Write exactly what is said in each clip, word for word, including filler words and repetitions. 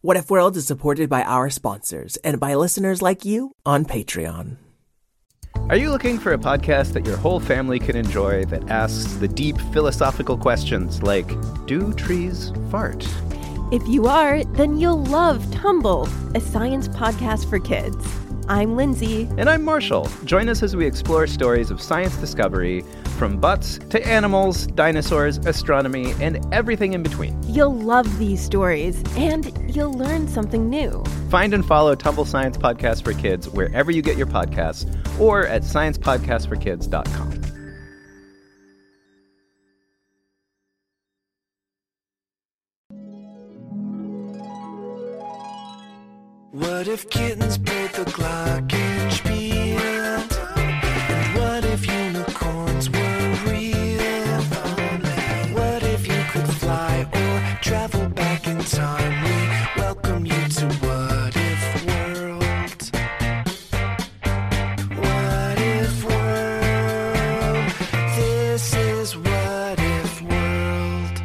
What If World is supported by our sponsors and by listeners like you on Patreon. Are you looking for a podcast that your whole family can enjoy that asks the deep philosophical questions like, do trees fart? If you are, then you'll love Tumble, a science podcast for kids. I'm Lindsay. And I'm Marshall. Join us as we explore stories of science discovery, from butts to animals, dinosaurs, astronomy, and everything in between. You'll love these stories, and you'll learn something new. Find and follow Tumble Science Podcast for Kids wherever you get your podcasts, or at science podcast for kids dot com. What if kittens played the glockenspiel? And what if unicorns were real? What if you could fly or travel back in time? We welcome you to What If World. What If World? This is What If World.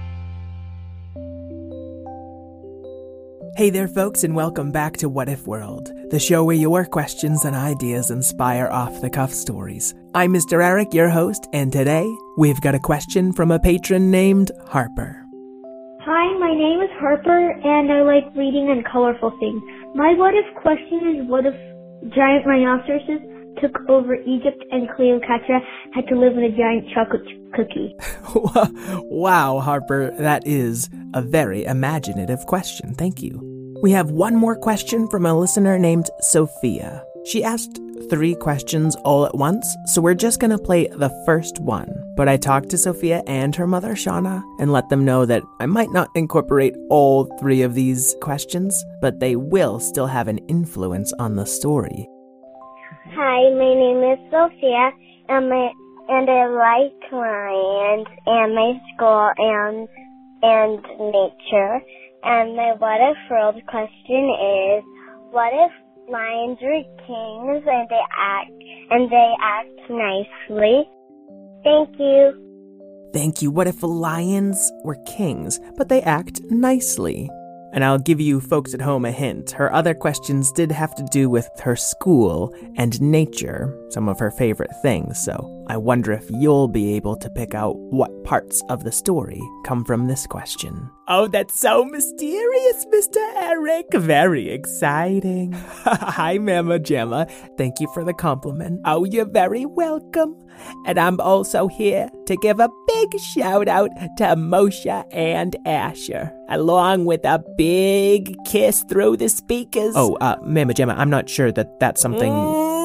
Hey there, folks, and welcome back to What If World, the show where your questions and ideas inspire off-the-cuff stories. I'm Mister Eric, your host, and today we've got a question from a patron named Harper. Hi, my name is Harper, and I like reading and colorful things. My what-if question is, what if giant rhinoceroses took over Egypt and Cleopatra had to live in a giant chocolate cookie? Wow, Harper, that is a very imaginative question. Thank you. We have one more question from a listener named Sophia. She asked three questions all at once, so we're just going to play the first one. But I talked to Sophia and her mother, Shauna, and let them know that I might not incorporate all three of these questions, but they will still have an influence on the story. Hi, my name is Sophia, and my and I like lions and my school and and nature. And my what if world question is, what if lions were kings and they act and they act nicely? Thank you. Thank you. What if lions were kings, but they act nicely? And I'll give you folks at home a hint. Her other questions did have to do with her school and nature, some of her favorite things, so I wonder if you'll be able to pick out what parts of the story come from this question. Oh, that's so mysterious, Mister Eric. Very exciting. Hi, Mama Gemma. Thank you for the compliment. Oh, you're very welcome. And I'm also here to give a big shout out to Moshe and Asher, along with a big kiss through the speakers. Oh, uh, Mama Gemma, I'm not sure that that's something...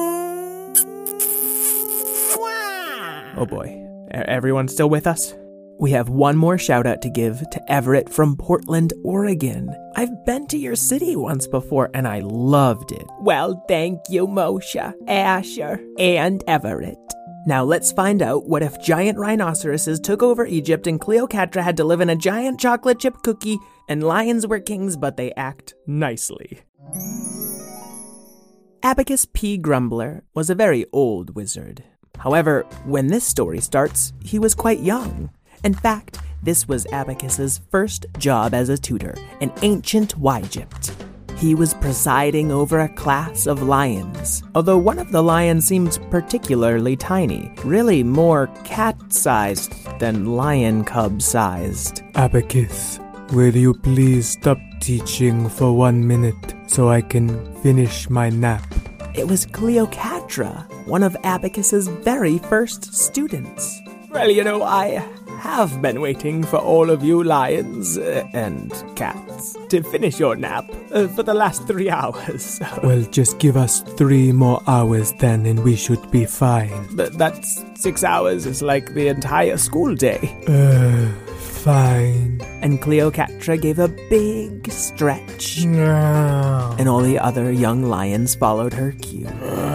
Oh boy, everyone still with us? We have one more shout out to give to Everett from Portland, Oregon. I've been to your city once before and I loved it. Well, thank you, Moshe, Asher, and Everett. Now let's find out what if giant rhinoceroses took over Egypt and Cleopatra had to live in a giant chocolate chip cookie and lions were kings but they act nicely. Abacus P. Grumbler was a very old wizard. However, when this story starts, he was quite young. In fact, this was Abacus's first job as a tutor in ancient Wygypt. He was presiding over a class of lions, although one of the lions seemed particularly tiny, really more cat-sized than lion cub-sized. Abacus, will you please stop teaching for one minute so I can finish my nap? It was Cleopatra, one of Abacus's very first students. Well, you know, I have been waiting for all of you lions uh, and cats to finish your nap uh, for the last three hours. Well, just give us three more hours then and we should be fine. But that's six hours is like the entire school day. Uh, fine. And Cleopatra gave a big stretch. No. And all the other young lions followed her cue.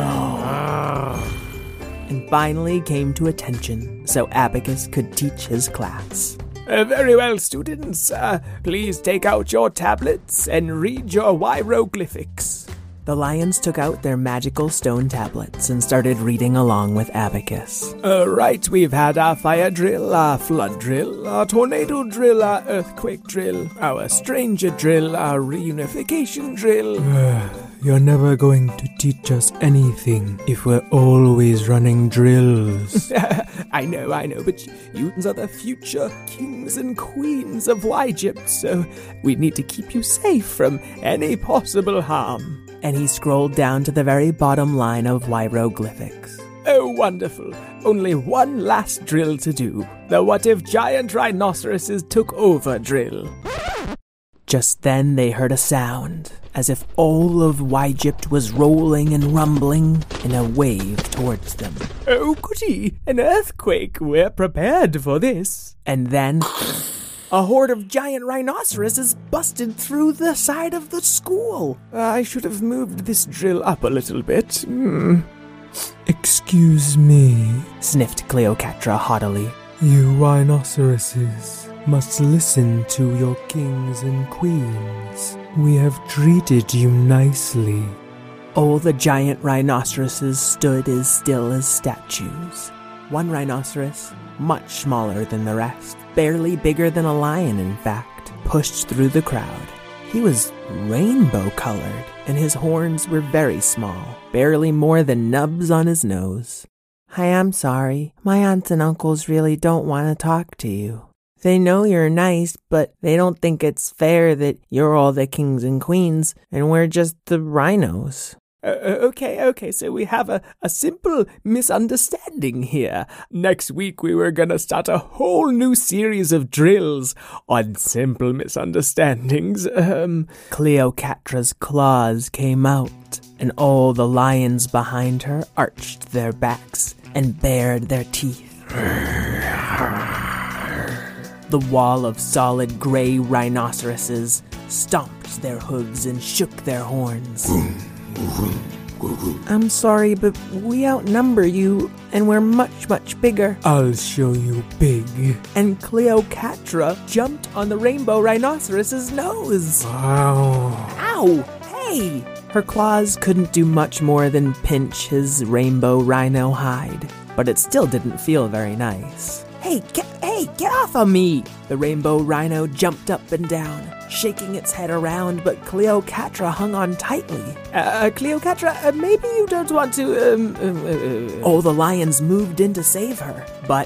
And finally came to attention so Abacus could teach his class. Uh, very well, students. Uh, please take out your tablets and read your hieroglyphics. The lions took out their magical stone tablets and started reading along with Abacus. Uh, right, we've had our fire drill, our flood drill, our tornado drill, our earthquake drill, our stranger drill, our reunification drill. You're never going to teach us anything if we're always running drills. I know, I know, but you are the future kings and queens of Wygypt, so we need to keep you safe from any possible harm. And he scrolled down to the very bottom line of hieroglyphics. Oh, wonderful. Only one last drill to do. The what if giant rhinoceroses took over drill. Just then they heard a sound, as if all of Wygypt was rolling and rumbling in a wave towards them. Oh, goody, an earthquake. We're prepared for this. And then a horde of giant rhinoceroses busted through the side of the school. I should have moved this drill up a little bit. Hmm. Excuse me, sniffed Cleocatra haughtily. You rhinoceroses must listen to your kings and queens. We have treated you nicely. All the giant rhinoceroses stood as still as statues. One rhinoceros, much smaller than the rest, barely bigger than a lion in fact, pushed through the crowd. He was rainbow-colored, and his horns were very small, barely more than nubs on his nose. Hi, I'm sorry. My aunts and uncles really don't want to talk to you. They know you're nice, but they don't think it's fair that you're all the kings and queens, and we're just the rhinos. Uh, okay, okay, so we have a, a simple misunderstanding here. Next week we were gonna start a whole new series of drills on simple misunderstandings. Um, Cleocatra's claws came out, and all the lions behind her arched their backs and bared their teeth. The wall of solid gray rhinoceroses stomped their hooves and shook their horns. I'm sorry, but we outnumber you, and we're much, much bigger. I'll show you big. And Cleocatra jumped on the rainbow rhinoceros's nose. Wow. Ow! Hey! Her claws couldn't do much more than pinch his rainbow rhino hide, but it still didn't feel very nice. Hey, get, hey, get off of me! The rainbow rhino jumped up and down, shaking its head around, but Cleocatra hung on tightly. Uh, Cleocatra, uh, maybe you don't want to, um... um uh, All the lions moved in to save her, but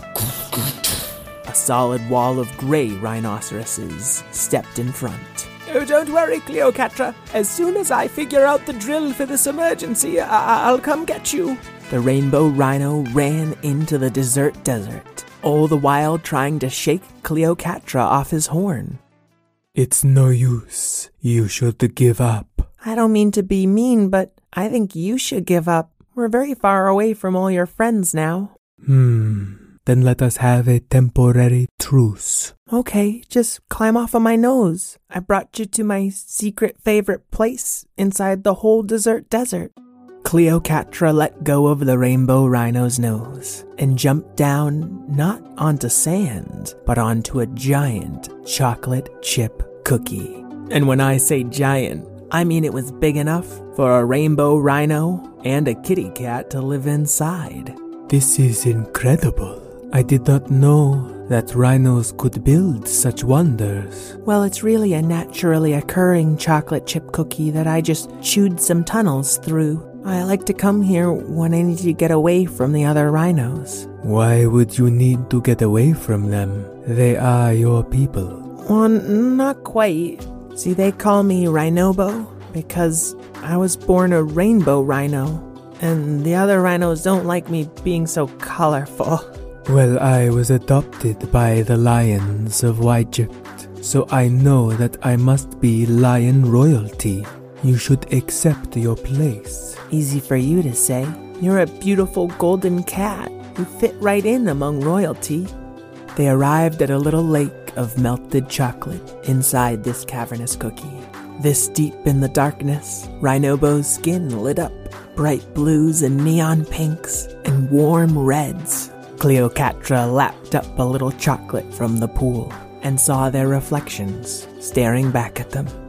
a solid wall of gray rhinoceroses stepped in front. Oh, don't worry, Cleocatra. As soon as I figure out the drill for this emergency, I- I'll come get you. The rainbow rhino ran into the desert desert, all the while trying to shake Cleocatra off his horn. It's no use. You should give up. I don't mean to be mean, but I think you should give up. We're very far away from all your friends now. Hmm. Then let us have a temporary truce. Okay, just climb off of my nose. I brought you to my secret favorite place inside the whole desert desert. Cleocatra let go of the rainbow rhino's nose and jumped down not onto sand, but onto a giant chocolate chip cookie. And when I say giant, I mean it was big enough for a rainbow rhino and a kitty cat to live inside. This is incredible. I did not know that rhinos could build such wonders. Well, it's really a naturally occurring chocolate chip cookie that I just chewed some tunnels through. I like to come here when I need to get away from the other rhinos. Why would you need to get away from them? They are your people. Well, not quite. See, they call me Rhinobo because I was born a rainbow rhino, and the other rhinos don't like me being so colorful. Well, I was adopted by the lions of Wygypt, so I know that I must be lion royalty. You should accept your place. Easy for you to say. You're a beautiful golden cat. You fit right in among royalty. They arrived at a little lake of melted chocolate inside this cavernous cookie. This deep in the darkness, Rhinobo's skin lit up, bright blues and neon pinks and warm reds. Cleocatra lapped up a little chocolate from the pool and saw their reflections staring back at them.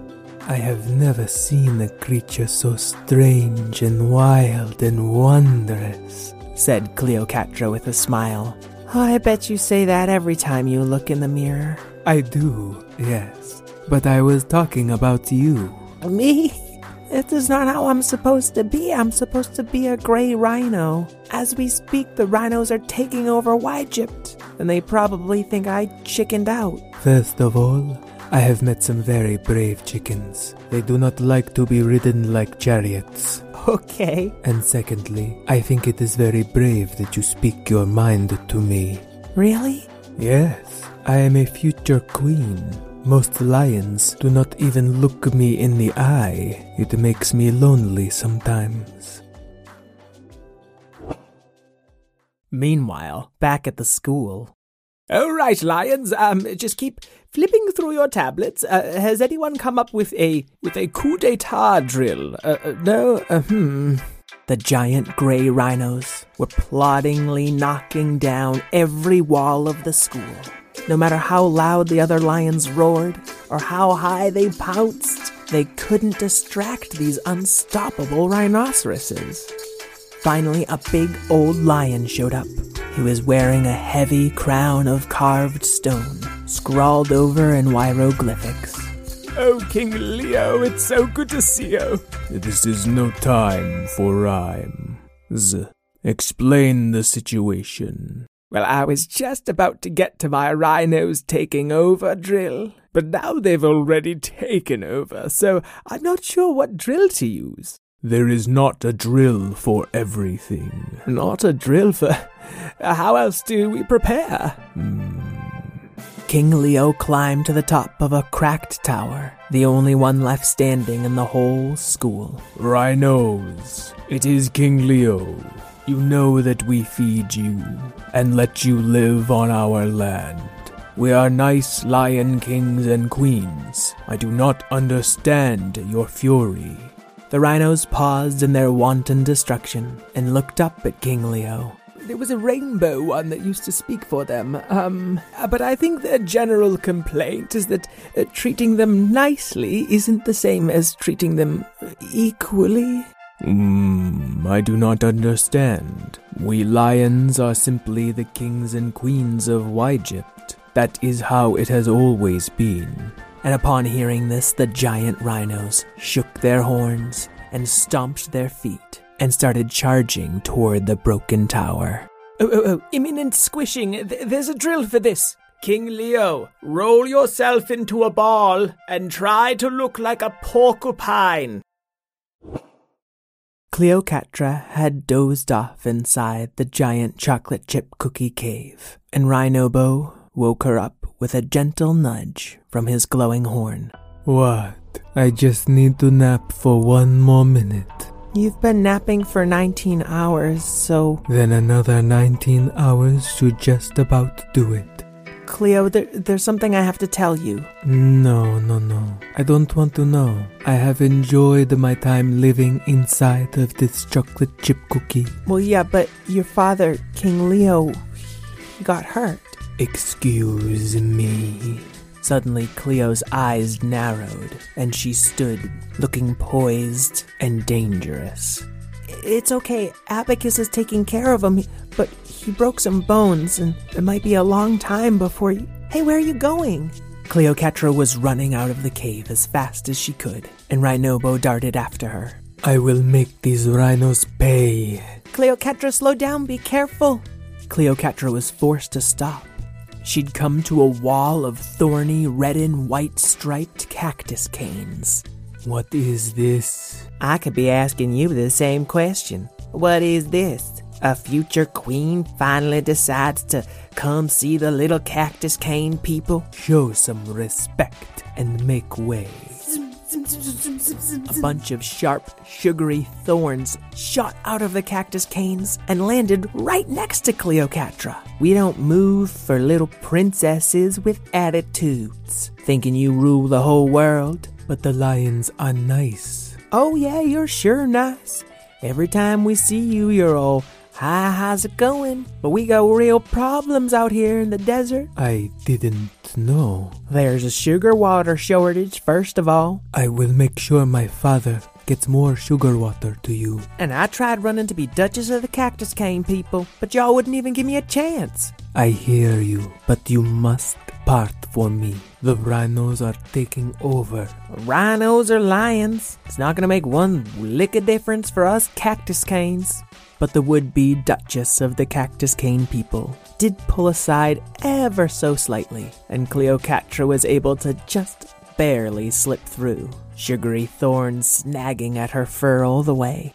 I have never seen a creature so strange and wild and wondrous, said Cleocatra with a smile. I bet you say that every time you look in the mirror. I do, yes. But I was talking about you. Me? It is not how I'm supposed to be. I'm supposed to be a gray rhino. As we speak, the rhinos are taking over Egypt, and they probably think I chickened out. First of all, I have met some very brave chickens. They do not like to be ridden like chariots. Okay. And secondly, I think it is very brave that you speak your mind to me. Really? Yes, I am a future queen. Most lions do not even look me in the eye. It makes me lonely sometimes. Meanwhile, back at the school. All right, lions, um, just keep flipping through your tablets. Uh, has anyone come up with a with a coup d'etat drill? Uh, uh, no? Uh, hmm. The giant gray rhinos were ploddingly knocking down every wall of the school. No matter how loud the other lions roared, or how high they pounced, they couldn't distract these unstoppable rhinoceroses. Finally, a big old lion showed up. He was wearing a heavy crown of carved stone, scrawled over in hieroglyphics. Oh, King Leo, it's so good to see you. This is no time for rhymes. Explain the situation. Well, I was just about to get to my rhinos taking over drill, but now they've already taken over, so I'm not sure what drill to use. There is not a drill for everything. Not a drill for... How else do we prepare? Hmm. King Leo climbed to the top of a cracked tower, the only one left standing in the whole school. Rhinos, it is King Leo. You know that we feed you and let you live on our land. We are nice lion kings and queens. I do not understand your fury. The rhinos paused in their wanton destruction and looked up at King Leo. There was a rainbow one that used to speak for them, um, but I think their general complaint is that uh, treating them nicely isn't the same as treating them equally. Hmm, I do not understand. We lions are simply the kings and queens of Egypt. That is how it has always been. And upon hearing this, the giant rhinos shook their horns and stomped their feet and started charging toward the broken tower. Oh, oh, oh, imminent squishing. Th- there's a drill for this. King Leo, roll yourself into a ball and try to look like a porcupine. Cleocatra had dozed off inside the giant chocolate chip cookie cave, and Rhinobo woke her up with a gentle nudge from his glowing horn. What? I just need to nap for one more minute. You've been napping for nineteen hours, so... Then another nineteen hours should just about do it. Cleo, there, there's something I have to tell you. No, no, no. I don't want to know. I have enjoyed my time living inside of this chocolate chip cookie. Well, yeah, but your father, King Leo, he got hurt. Excuse me. Suddenly, Cleo's eyes narrowed, and she stood, looking poised and dangerous. It's okay. Abacus is taking care of him, but he broke some bones, and it might be a long time before you... Hey, where are you going? Cleocatra was running out of the cave as fast as she could, and Rhinobo darted after her. I will make these rhinos pay. Cleocatra, slow down. Be careful. Cleocatra was forced to stop. She'd come to a wall of thorny red and white striped cactus canes. What is this? I could be asking you the same question. What is this? A future queen finally decides to come see the little cactus cane people? Show some respect and make way. A bunch of sharp, sugary thorns shot out of the cactus canes and landed right next to Cleocatra. We don't move for little princesses with attitudes, thinking you rule the whole world. But the lions are nice. Oh yeah, you're sure nice. Every time we see you, you're all, hi, how's it going? But we got real problems out here in the desert. I didn't don't know. There's a sugar water shortage, first of all. I will make sure my father gets more sugar water to you. And I tried running to be Duchess of the Cactus Cane people, but y'all wouldn't even give me a chance. I hear you, but you must part for me. The rhinos are taking over. Rhinos or lions, it's not gonna make one lick of difference for us Cactus Canes. But the would-be Duchess of the Cactus Cane people did pull aside ever so slightly, and Cleocatra was able to just barely slip through, sugary thorns snagging at her fur all the way.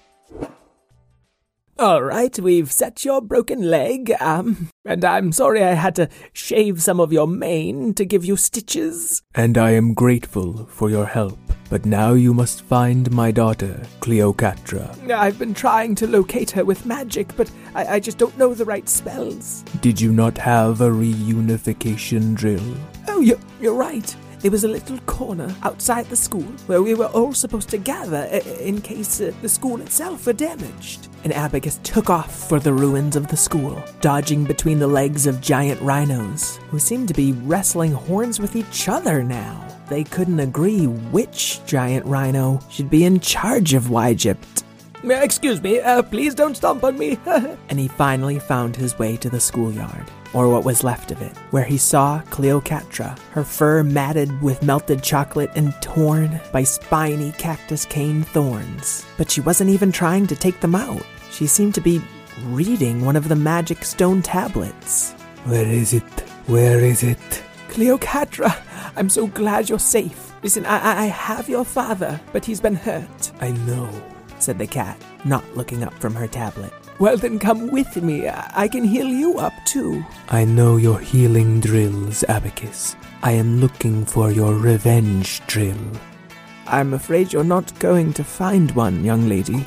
All right, we've set your broken leg, um, and I'm sorry I had to shave some of your mane to give you stitches. And I am grateful for your help. But now you must find my daughter, Cleocatra. I've been trying to locate her with magic, but I, I just don't know the right spells. Did you not have a reunification drill? Oh, you're, you're right. There was a little corner outside the school where we were all supposed to gather in case uh, the school itself were damaged. And Abacus took off for the ruins of the school, dodging between the legs of giant rhinos, who seemed to be wrestling horns with each other now. They couldn't agree which giant rhino should be in charge of Wygypt. Excuse me, uh, please don't stomp on me. And he finally found his way to the schoolyard, or what was left of it, where he saw Cleocatra, her fur matted with melted chocolate and torn by spiny cactus cane thorns. But she wasn't even trying to take them out. She seemed to be reading one of the magic stone tablets. Where is it? Where is it? Cleocatra, I'm so glad you're safe. Listen, I, I have your father, but he's been hurt. I know, said the cat, not looking up from her tablet. Well, then come with me. I can heal you up, too. I know your healing drills, Abacus. I am looking for your revenge drill. I'm afraid you're not going to find one, young lady.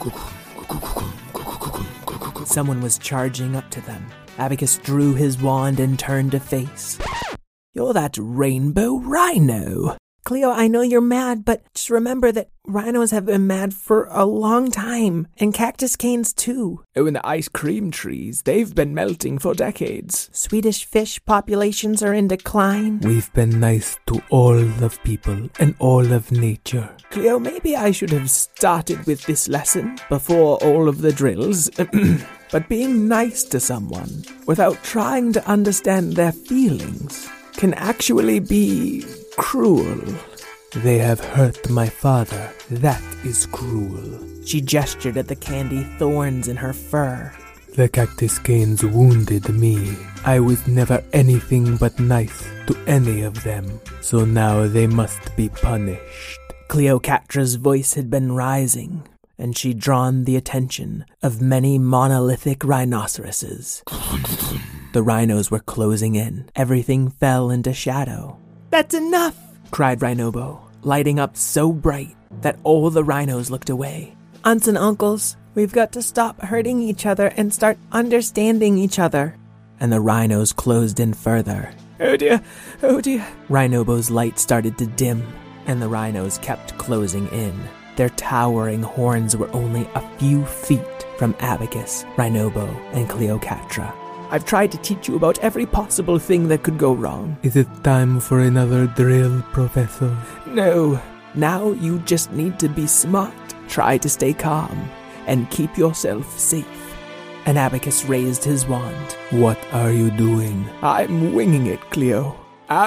Someone was charging up to them. Abacus drew his wand and turned to face. You're that rainbow rhino. Cleo, I know you're mad, but just remember that rhinos have been mad for a long time, and cactus canes too. Oh, and the ice cream trees, they've been melting for decades. Swedish fish populations are in decline. We've been nice to all of people and all of nature. Cleo, maybe I should have started with this lesson before all of the drills. But being nice to someone without trying to understand their feelings can actually be cruel. They have hurt my father. That is cruel. She gestured at the candy thorns in her fur. The cactus canes wounded me. I was never anything but nice to any of them. So now they must be punished. Cleocatra's voice had been rising, and she'd drawn the attention of many monolithic rhinoceroses. The rhinos were closing in. Everything fell into shadow. That's enough, cried Rhinobo, lighting up so bright that all the rhinos looked away. Aunts and uncles, we've got to stop hurting each other and start understanding each other. And the rhinos closed in further. Oh dear, oh dear. Rhinobo's light started to dim, and the rhinos kept closing in. Their towering horns were only a few feet from Abacus, Rhinobo, and Cleocatra. I've tried to teach you about every possible thing that could go wrong. Is it time for another drill, Professor? No. Now you just need to be smart, try to stay calm, and keep yourself safe. And Abacus raised his wand. What are you doing? I'm winging it, Cleo.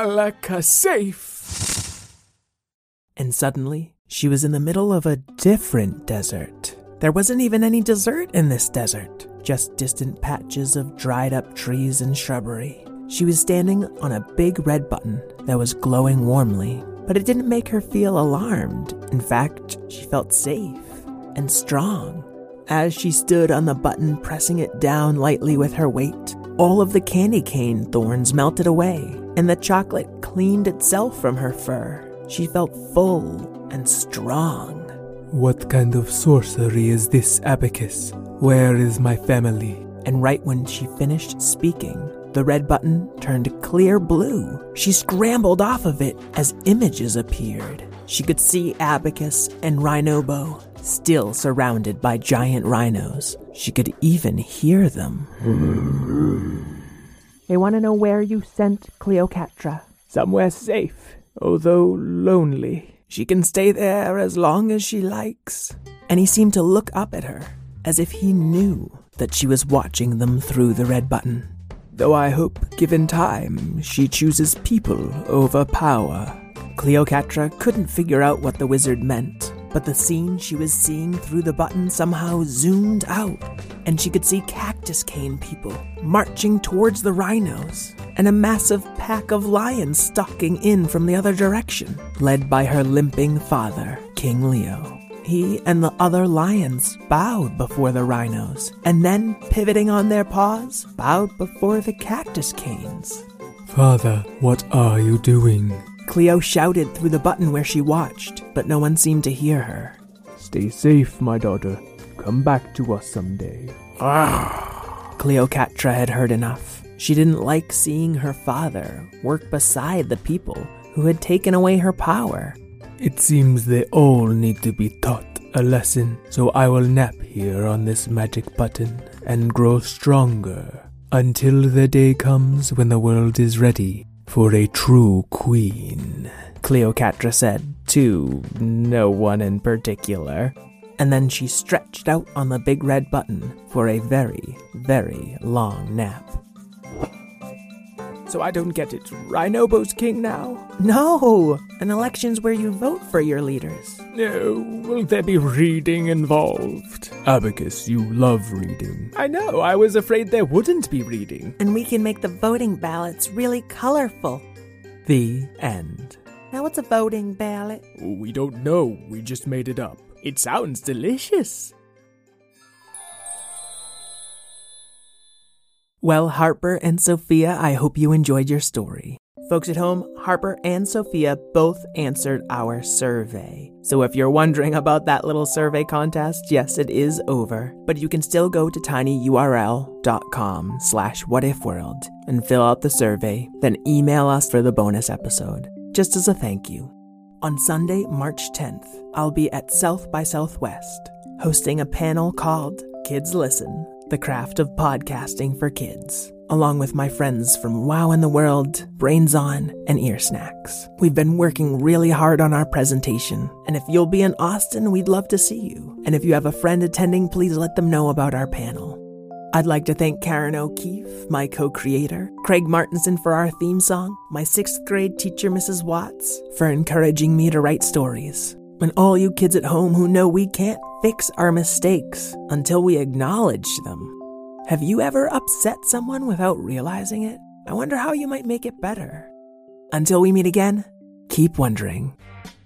Alaka-safe! And suddenly, she was in the middle of a different desert. There wasn't even any dessert in this desert. Just distant patches of dried-up trees and shrubbery. She was standing on a big red button that was glowing warmly, but it didn't make her feel alarmed. In fact, she felt safe and strong. As she stood on the button, pressing it down lightly with her weight, all of the candy cane thorns melted away, and the chocolate cleaned itself from her fur. She felt full and strong. What kind of sorcery is this, Abacus? Where is my family? And right when she finished speaking, the red button turned clear blue. She scrambled off of it as images appeared. She could see Abacus and Rhinobo, still surrounded by giant rhinos. She could even hear them. They want to know where you sent Cleocatra. Somewhere safe, although lonely. She can stay there as long as she likes. And he seemed to look up at her, as if he knew that she was watching them through the red button. Though I hope, given time, she chooses people over power. Cleocatra couldn't figure out what the wizard meant, but the scene she was seeing through the button somehow zoomed out, and she could see Cactus Cane people marching towards the rhinos, and a massive pack of lions stalking in from the other direction, led by her limping father, King Leo. He and the other lions bowed before the rhinos, and then, pivoting on their paws, bowed before the Cactus Canes. Father, what are you doing? Cleo shouted through the button where she watched, but no one seemed to hear her. Stay safe, my daughter. Come back to us someday. Cleocatra had heard enough. She didn't like seeing her father work beside the people who had taken away her power. It seems they all need to be taught a lesson, so I will nap here on this magic button and grow stronger until the day comes when the world is ready for a true queen, Cleocatra said to no one in particular. And then she stretched out on the big red button for a very, very long nap. So I don't get it. Rhinobo's king now? No! An election's where you vote for your leaders. No, will there be reading involved? Abacus, you love reading. I know, I was afraid there wouldn't be reading. And we can make the voting ballots really colorful. The end. Now what's a voting ballot? We don't know, we just made it up. It sounds delicious. Well, Harper and Sophia, I hope you enjoyed your story. Folks at home, Harper and Sophia both answered our survey. So if you're wondering about that little survey contest, yes, it is over. But you can still go to tinyurl.com slash whatifworld and fill out the survey, then email us for the bonus episode, just as a thank you. On Sunday, March tenth, I'll be at South by Southwest, hosting a panel called Kids Listen, the craft of podcasting for kids, along with my friends from Wow in the World, Brains On, and Ear Snacks. We've been working really hard on our presentation, and if you'll be in Austin, we'd love to see you. And if you have a friend attending, please let them know about our panel. I'd like to thank Karen O'Keefe, my co-creator, Craig Martinson for our theme song, my sixth grade teacher, Missus Watts, for encouraging me to write stories, and all you kids at home who know we can't fix our mistakes until we acknowledge them. Have you ever upset someone without realizing it? I wonder how you might make it better. Until we meet again, keep wondering.